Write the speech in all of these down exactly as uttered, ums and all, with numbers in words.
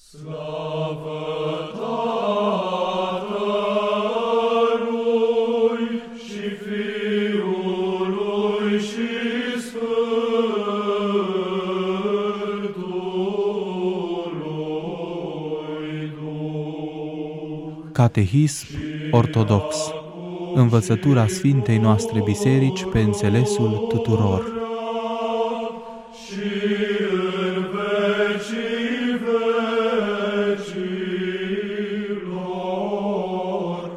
Slavă Tatălui și Fiului și Sfântului Duh. Catehism ortodox. Învățătura Sfintei noastre Biserici pe înțelesul tuturor. Și în vecii vecilor.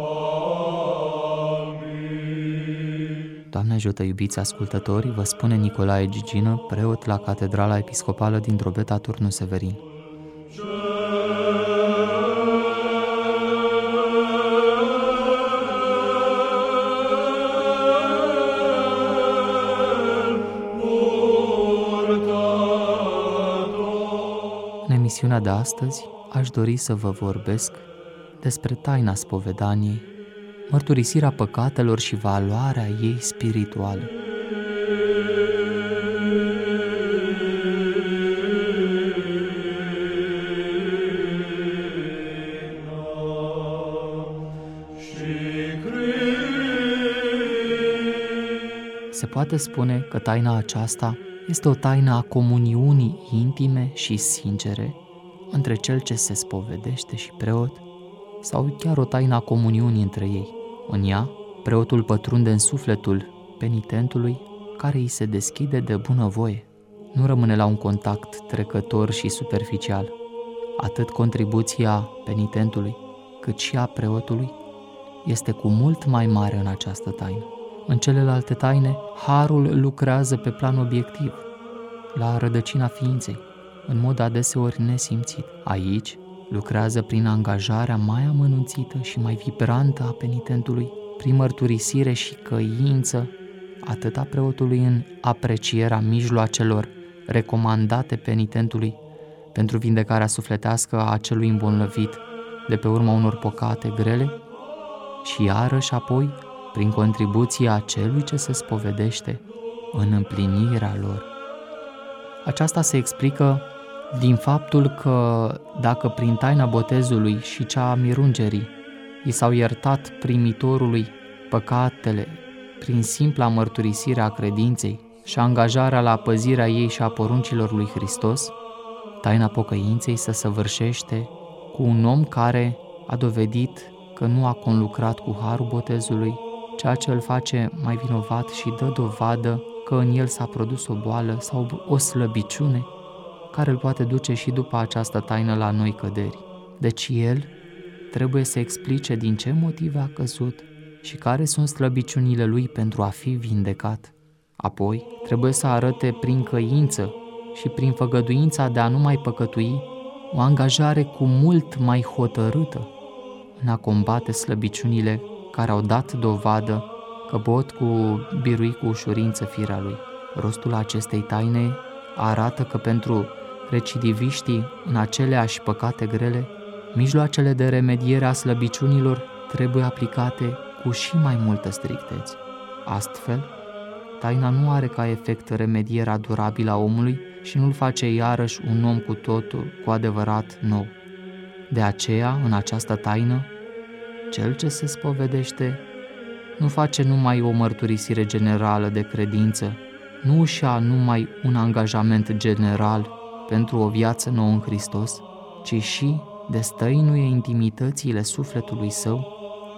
Amin. Doamne ajută, iubiți ascultători, vă spune Nicolae Gigină, preot la Catedrala Episcopală din Drobeta, Turnul Severin. În emisiunea de astăzi aș dori să vă vorbesc despre taina spovedaniei, mărturisirea păcatelor și valoarea ei spirituală. Se poate spune că taina aceasta este o taină a comuniunii intime și sincere între cel ce se spovedește și preot, sau chiar o taină a comuniunii între ei. În ea, preotul pătrunde în sufletul penitentului, care îi se deschide de bunăvoie. Nu rămâne la un contact trecător și superficial. Atât contribuția penitentului, cât și a preotului este cu mult mai mare în această taină. În celelalte taine, harul lucrează pe plan obiectiv, la rădăcina ființei, în mod adeseori nesimțit. Aici, lucrează prin angajarea mai amănunțită și mai vibrantă a penitentului, prin mărturisire și căință, atât a preotului în aprecierea mijloacelor recomandate penitentului pentru vindecarea sufletească a acelui îmbolnăvit de pe urma unor păcate grele, și iarăși apoi prin contribuția celui ce se spovedește în împlinirea lor. Aceasta se explică din faptul că dacă prin taina botezului și cea a mirungerii i s-au iertat primitorului păcatele prin simpla mărturisire a credinței și angajarea la păzirea ei și a poruncilor lui Hristos, taina pocăinței se săvârșește cu un om care a dovedit că nu a conlucrat cu harul botezului, ceea ce îl face mai vinovat și dă dovadă că în el s-a produs o boală sau o slăbiciune care îl poate duce și după această taină la noi căderi. Deci el trebuie să explice din ce motive a căzut și care sunt slăbiciunile lui pentru a fi vindecat. Apoi trebuie să arate prin căință și prin făgăduința de a nu mai păcătui o angajare cu mult mai hotărâtă în a combate slăbiciunile care au dat dovadă că pot cu birui cu ușurință firea lui. Rostul acestei taine arată că pentru recidiviștii în aceleași păcate grele, mijloacele de remediere a slăbiciunilor trebuie aplicate cu și mai multă strictețe. Astfel, taina nu are ca efect remedierea durabilă a omului și nu-l face iarăși un om cu totul, cu adevărat nou. De aceea, în această taină, cel ce se spovedește nu face numai o mărturisire generală de credință, nu își ia numai un angajament general pentru o viață nouă în Hristos, ci și destăinuie intimitățile sufletului său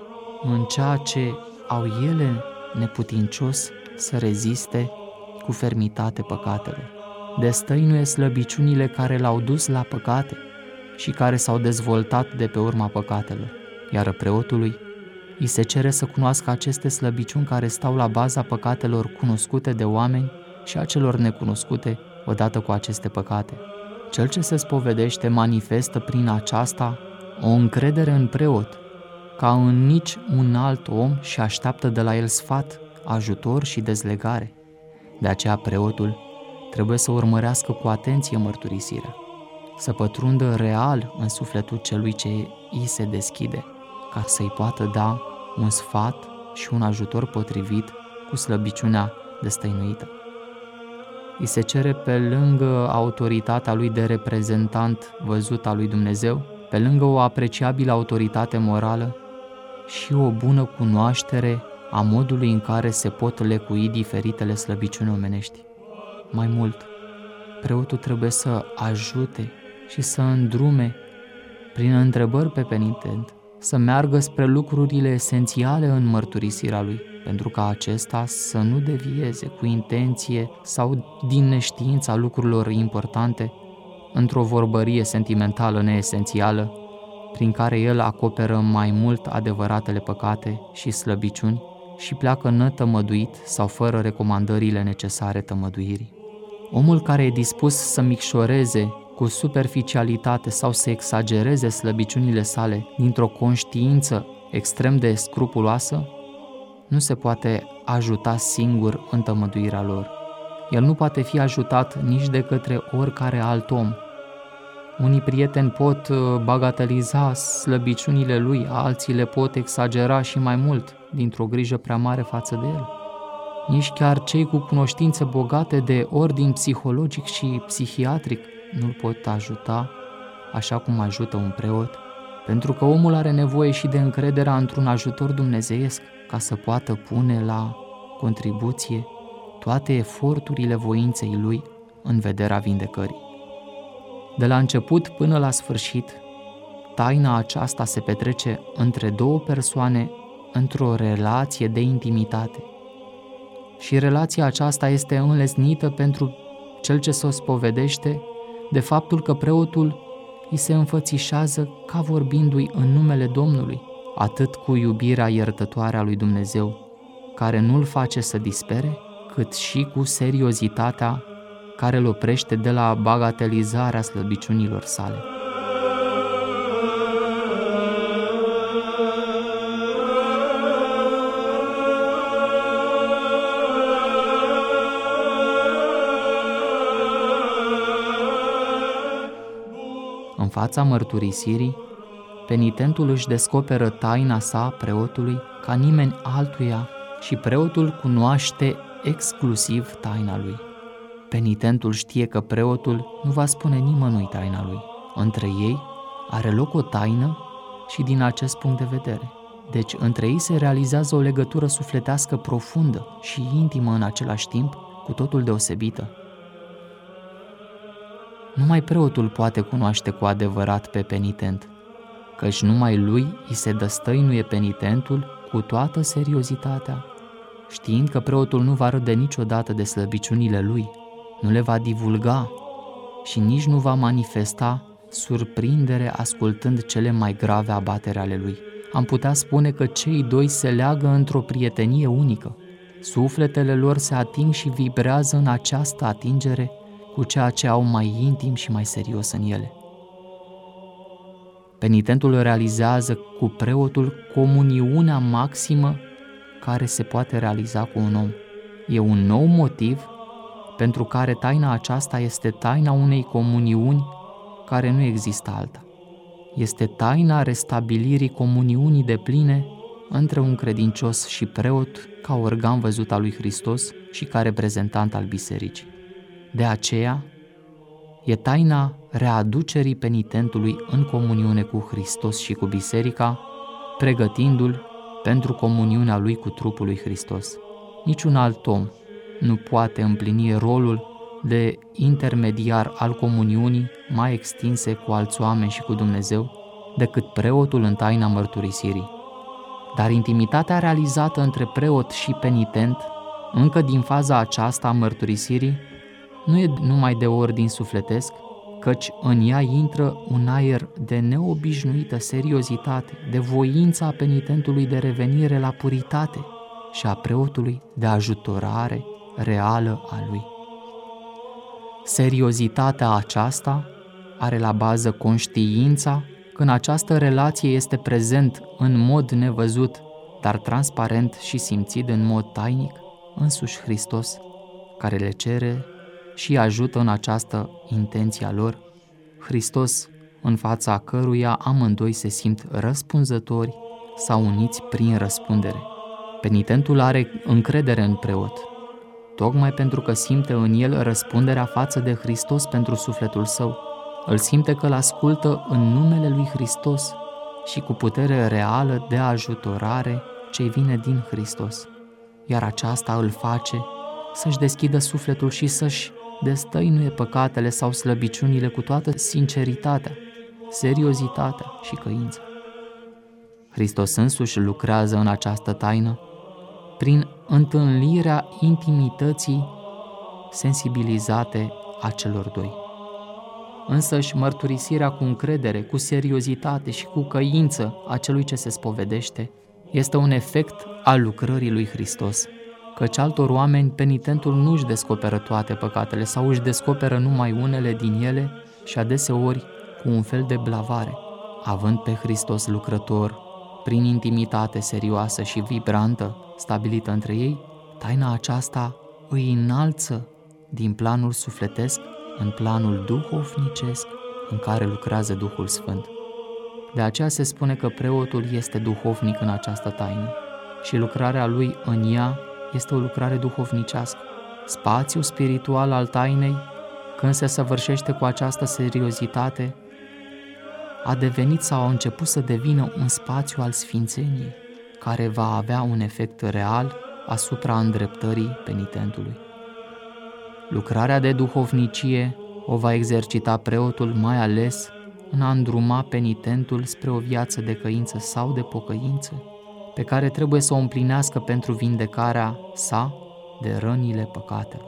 în ceea ce au ele neputincios să reziste cu fermitate păcatelor. Destăinuie slăbiciunile care l-au dus la păcate și care s-au dezvoltat de pe urma păcatelor, iar preotului îi se cere să cunoască aceste slăbiciuni care stau la baza păcatelor cunoscute de oameni și a celor necunoscute odată cu aceste păcate. Cel ce se spovedește manifestă prin aceasta o încredere în preot, ca în nici un alt om, și așteaptă de la el sfat, ajutor și dezlegare. De aceea preotul trebuie să urmărească cu atenție mărturisirea, să pătrundă real în sufletul celui ce îi se deschide, ca să-i poată da un sfat și un ajutor potrivit cu slăbiciunea destăinuită. îi se cere pe lângă autoritatea lui de reprezentant văzut al lui Dumnezeu, pe lângă o apreciabilă autoritate morală și o bună cunoaștere a modului în care se pot lecui diferitele slăbiciuni omenești. Mai mult, preotul trebuie să ajute și să îndrume prin întrebări pe penitent, să meargă spre lucrurile esențiale în mărturisirea lui, pentru ca acesta să nu devieze cu intenție sau din neștiința lucrurilor importante într-o vorbărie sentimentală neesențială, prin care el acoperă mai mult adevăratele păcate și slăbiciuni și pleacă netămăduit sau fără recomandările necesare tămăduirii. Omul care e dispus să micșoreze cu superficialitate sau să exagereze slăbiciunile sale dintr-o conștiință extrem de scrupuloasă, nu se poate ajuta singur în tămăduirea lor. El nu poate fi ajutat nici de către oricare alt om. Unii prieteni pot bagateliza slăbiciunile lui, alții le pot exagera și mai mult, dintr-o grijă prea mare față de el. Nici chiar cei cu cunoștințe bogate de ordin psihologic și psihiatric nu-l pot ajuta așa cum ajută un preot, pentru că omul are nevoie și de încrederea într-un ajutor dumnezeiesc ca să poată pune la contribuție toate eforturile voinței lui în vederea vindecării. De la început până la sfârșit, taina aceasta se petrece între două persoane într-o relație de intimitate. Și relația aceasta este înlesnită pentru cel ce s-o spovedește de faptul că preotul îi se înfățișează ca vorbindu-i în numele Domnului, atât cu iubirea iertătoare a lui Dumnezeu, care nu-l face să dispere, cât și cu seriozitatea care îl oprește de la bagatelizarea slăbiciunilor sale. În fața mărturisirii, penitentul își descoperă taina sa preotului ca nimeni altuia și preotul cunoaște exclusiv taina lui. Penitentul știe că preotul nu va spune nimănui taina lui. Între ei are loc o taină și din acest punct de vedere. Deci între ei se realizează o legătură sufletească profundă și intimă în același timp, cu totul deosebită. Numai preotul poate cunoaște cu adevărat pe penitent, căci numai lui îi se dăstăinuie penitentul cu toată seriozitatea, știind că preotul nu va râde niciodată de slăbiciunile lui, nu le va divulga și nici nu va manifesta surprindere ascultând cele mai grave abatere ale lui. Am putea spune că cei doi se leagă într-o prietenie unică. Sufletele lor se ating și vibrează în această atingere cu ceea ce au mai intim și mai serios în ele. Penitentul realizează cu preotul comuniunea maximă care se poate realiza cu un om. E un nou motiv pentru care taina aceasta este taina unei comuniuni care nu există alta. Este taina restabilirii comuniunii depline între un credincios și preot ca organ văzut al lui Hristos și ca reprezentant al bisericii. De aceea, e taina readucerii penitentului în comuniune cu Hristos și cu biserica, pregătindu-l pentru comuniunea lui cu trupul lui Hristos. Niciun alt om nu poate împlini rolul de intermediar al comuniunii mai extinse cu alți oameni și cu Dumnezeu decât preotul în taina mărturisirii. Dar intimitatea realizată între preot și penitent, încă din faza aceasta a mărturisirii, nu e numai de ordin sufletesc, căci în ea intră un aer de neobișnuită seriozitate, de voința penitentului de revenire la puritate și a preotului de ajutorare reală a lui. Seriozitatea aceasta are la bază conștiința că în această relație este prezent în mod nevăzut, dar transparent și simțit în mod tainic, însuși Hristos, care le cere și ajută în această intenție a lor, Hristos în fața căruia amândoi se simt răspunzători sau uniți prin răspundere. Penitentul are încredere în preot. tocmai pentru că simte în el răspunderea față de Hristos pentru sufletul său. Îl simte că îl ascultă în numele lui Hristos și cu putere reală de ajutorare ce vine din Hristos. Iar aceasta îl face să-și deschidă sufletul și să-și destăinuie păcatele sau slăbiciunile cu toată sinceritatea, seriozitatea și căința. Hristos însuși lucrează în această taină prin întâlnirea intimității sensibilizate a celor doi. Însăși mărturisirea cu încredere, cu seriozitate și cu căință a celui ce se spovedește este un efect al lucrării lui Hristos, căci altor oameni penitentul nu își descoperă toate păcatele sau își descoperă numai unele din ele și adeseori cu un fel de blavare. Având pe Hristos lucrător, prin intimitate serioasă și vibrantă, stabilită între ei, taina aceasta îi înalță din planul sufletesc în planul duhovnicesc în care lucrează Duhul Sfânt. De aceea se spune că preotul este duhovnic în această taină și lucrarea lui în ea este o lucrare duhovnicească. Spațiul spiritual al tainei, când se săvârșește cu această seriozitate, a devenit sau a început să devină un spațiu al sfințeniei, care va avea un efect real asupra îndreptării penitentului. Lucrarea de duhovnicie o va exercita preotul mai ales în a îndruma penitentul spre o viață de căință sau de pocăință, pe care trebuie să o împlinească pentru vindecarea sa de rănile păcatelor.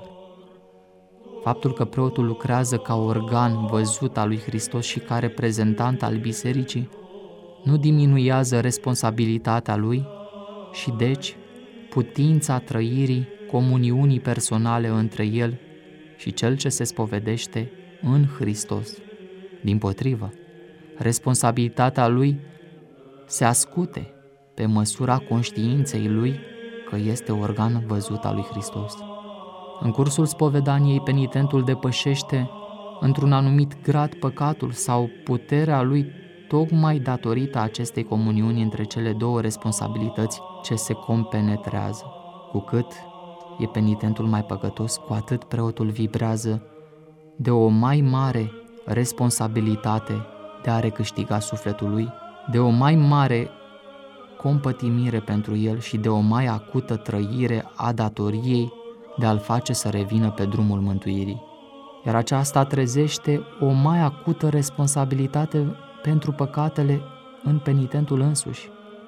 Faptul că preotul lucrează ca organ văzut al lui Hristos și ca reprezentant al bisericii nu diminuează responsabilitatea lui și deci putința trăirii comuniunii personale între el și cel ce se spovedește în Hristos. Dimpotrivă, responsabilitatea lui se ascute pe măsura conștiinței lui că este organ văzut al lui Hristos. În cursul spovedaniei, penitentul depășește într-un anumit grad păcatul sau puterea lui tocmai datorită acestei comuniuni între cele două responsabilități ce se compenetrează. Cu cât e penitentul mai păcătos, cu atât preotul vibrează de o mai mare responsabilitate de a recâștiga sufletul lui, de o mai mare compătimire pentru el și de o mai acută trăire a datoriei de a-l face să revină pe drumul mântuirii. Iar aceasta trezește o mai acută responsabilitate pentru păcatele în penitentul însuși.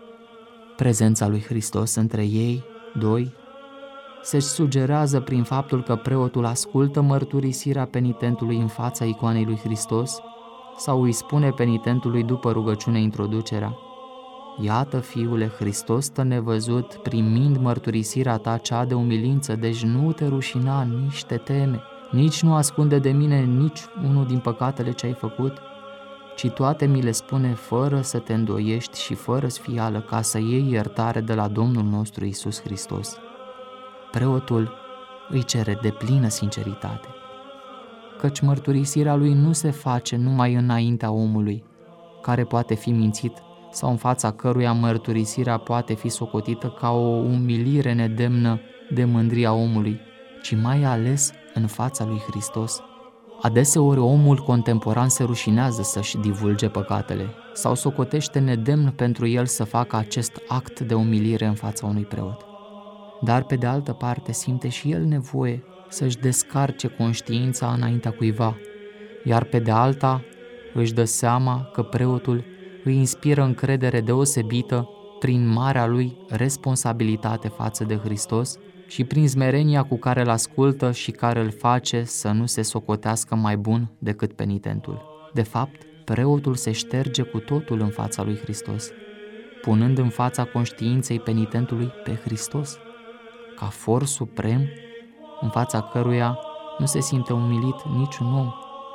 Prezența lui Hristos între ei, doi, se sugerează prin faptul că preotul ascultă mărturisirea penitentului în fața icoanei lui Hristos sau îi spune penitentului după rugăciune introducerea: Iată, fiule, Hristos stă nevăzut, primind mărturisirea ta cea de umilință, deci nu te rușina, nici te teme, nici nu ascunde de mine nici unul din păcatele ce ai făcut, ci toate mi le spune fără să te îndoiești și fără sfială, ca să iei iertare de la Domnul nostru Iisus Hristos. Preotul îi cere deplină sinceritate, căci mărturisirea lui nu se face numai înaintea omului, care poate fi mințit, sau în fața căruia mărturisirea poate fi socotită ca o umilire nedemnă de mândria omului, ci mai ales în fața lui Hristos. Adeseori omul contemporan se rușinează să-și divulge păcatele sau socotește nedemn pentru el să facă acest act de umilire în fața unui preot. Dar pe de altă parte simte și el nevoie să-și descarce conștiința înaintea cuiva, iar pe de alta își dă seama că preotul îi inspiră încredere deosebită prin marea lui responsabilitate față de Hristos și prin smerenia cu care îl ascultă și care îl face să nu se socotească mai bun decât penitentul. De fapt, preotul se șterge cu totul în fața lui Hristos, punând în fața conștiinței penitentului pe Hristos, ca for suprem în fața căruia nu se simte umilit niciun om,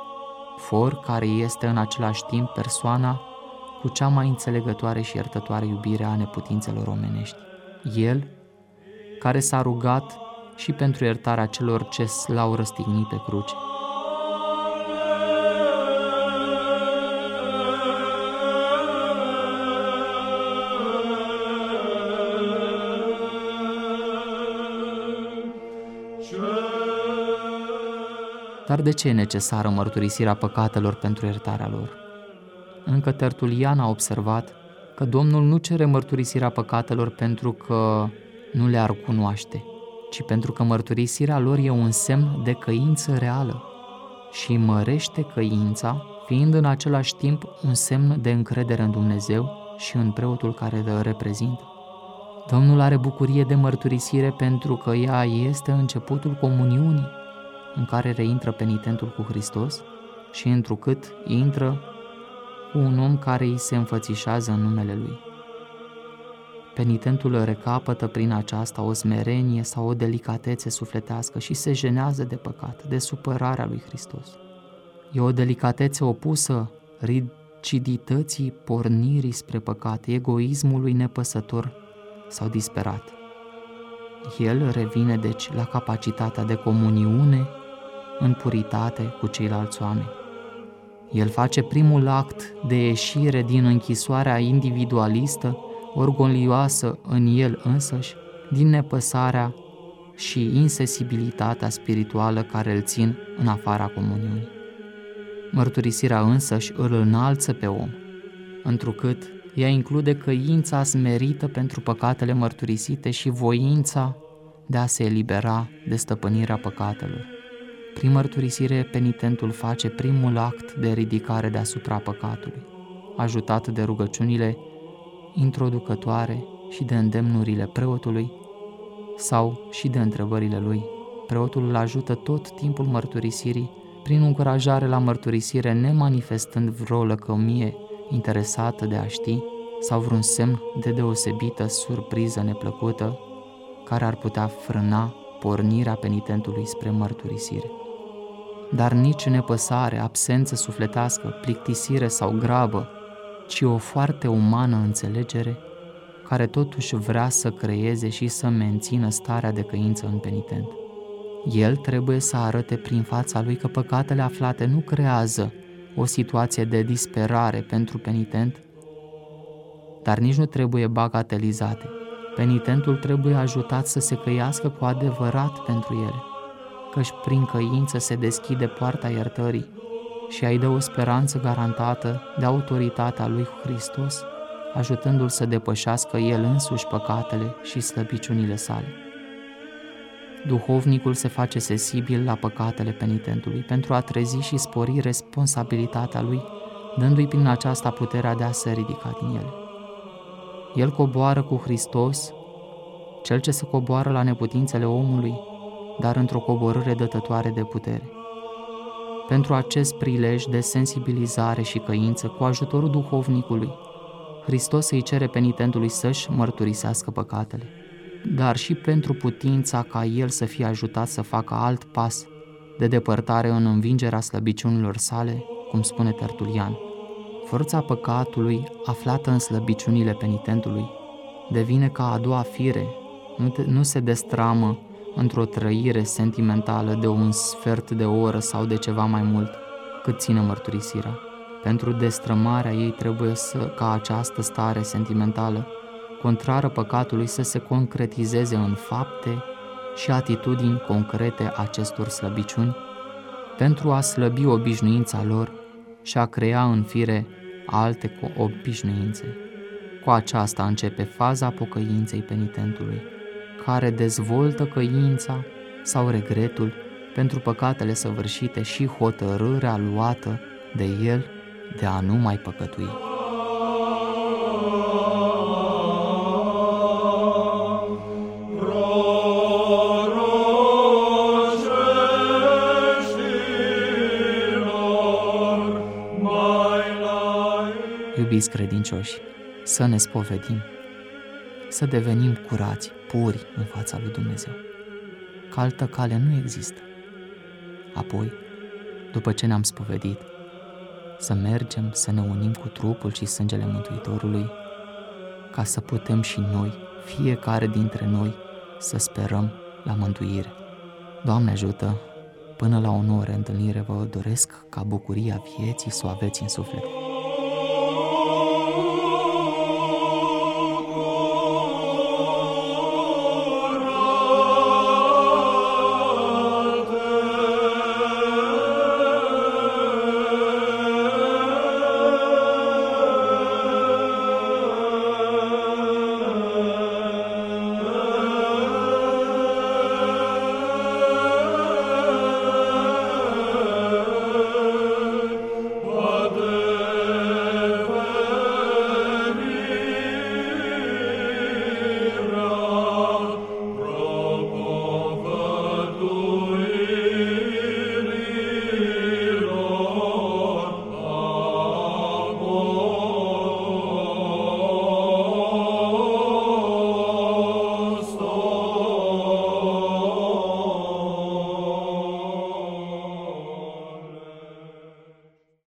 for care este în același timp persoana cu cea mai înțelegătoare și iertătoare iubire a neputințelor omenești. El, care s-a rugat și pentru iertarea celor ce l-au răstignit pe cruce. Cel Dar de ce e necesară mărturisirea păcatelor pentru iertarea lor? Încă Tertulian a observat că Domnul nu cere mărturisirea păcatelor pentru că nu le-ar cunoaște, ci pentru că mărturisirea lor e un semn de căință reală și mărește căința, fiind în același timp un semn de încredere în Dumnezeu și în preotul care îl reprezintă. Domnul are bucurie de mărturisire pentru că ea este începutul comuniunii în care reintră penitentul cu Hristos și întrucât intră cu un om care îi se înfățișează în numele Lui. Penitentul recapătă prin aceasta o smerenie sau o delicatețe sufletească și se jenează de păcat, de supărarea lui Hristos. E o delicatețe opusă rigidității pornirii spre păcat, egoismului nepăsător sau disperat. El revine deci la capacitatea de comuniune în puritate cu ceilalți oameni. El face primul act de ieșire din închisoarea individualistă, orgolioasă în el însăși, din nepăsarea și insensibilitatea spirituală care îl țin în afara comuniunii. Mărturisirea însăși îl înalță pe om, întrucât ea include căința smerită pentru păcatele mărturisite și voința de a se elibera de stăpânirea păcatelor. Prin mărturisire, penitentul face primul act de ridicare deasupra păcatului, ajutat de rugăciunile introducătoare și de îndemnurile preotului sau și de întrebările lui. Preotul îl ajută tot timpul mărturisirii prin încurajare la mărturisire, nemanifestând vreo lăcomie interesată de a ști sau vreun semn de deosebită surpriză neplăcută care ar putea frâna pornirea penitentului spre mărturisire. Dar nici nepăsare, absență sufletească, plictisire sau grabă, ci o foarte umană înțelegere care totuși vrea să creeze și să mențină starea de căință în penitent. El trebuie să arate prin fața lui că păcatele aflate nu creează o situație de disperare pentru penitent, dar nici nu trebuie bagatelizate. Penitentul trebuie ajutat să se căiască cu adevărat pentru ele, căci prin căință se deschide poarta iertării și îi dă o speranță garantată de autoritatea lui Hristos, ajutându-l să depășească el însuși păcatele și slăbiciunile sale. Duhovnicul se face sensibil la păcatele penitentului pentru a trezi și spori responsabilitatea lui, dându-i prin aceasta puterea de a se ridica din ele. El coboară cu Hristos, cel ce se coboară la neputințele omului, dar într-o coborâre dătătoare de putere. Pentru acest prilej de sensibilizare și căință, cu ajutorul duhovnicului, Hristos îi cere penitentului să-și mărturisească păcatele, dar și pentru putința ca el să fie ajutat să facă alt pas de depărtare în învingerea slăbiciunilor sale, cum spune Tertulian. Forța păcatului, aflată în slăbiciunile penitentului, devine ca a doua fire, nu, te, nu se destramă într-o trăire sentimentală de un sfert de oră sau de ceva mai mult, cât ține mărturisirea. Pentru destrămarea ei trebuie să, ca această stare sentimentală, contrară păcatului, să se concretizeze în fapte și atitudini concrete acestor slăbiciuni, pentru a slăbi obișnuința lor și a crea în fire alte obișnuințe. Cu aceasta începe faza pocăinței penitentului, care dezvoltă căința sau regretul pentru păcatele săvârșite și hotărârea luată de el de a nu mai păcătui. Iubiți credincioși, să ne spovedim, să devenim curați, puri în fața lui Dumnezeu, că altă cale nu există. Apoi, după ce ne-am spovedit, să mergem să ne unim cu trupul și sângele Mântuitorului, ca să putem și noi, fiecare dintre noi, să sperăm la mântuire. Doamne ajută, până la o nouă reîntâlnire vă doresc ca bucuria vieții să o aveți în suflet.